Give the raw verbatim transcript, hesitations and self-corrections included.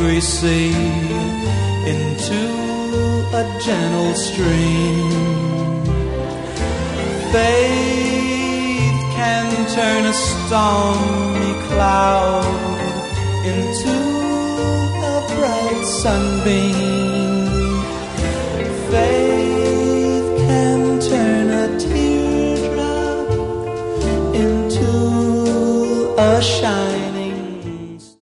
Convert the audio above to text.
angry sea into a gentle stream. Faith can turn a stormy cloud into a bright sunbeam. Faith can turn a teardrop into a shine.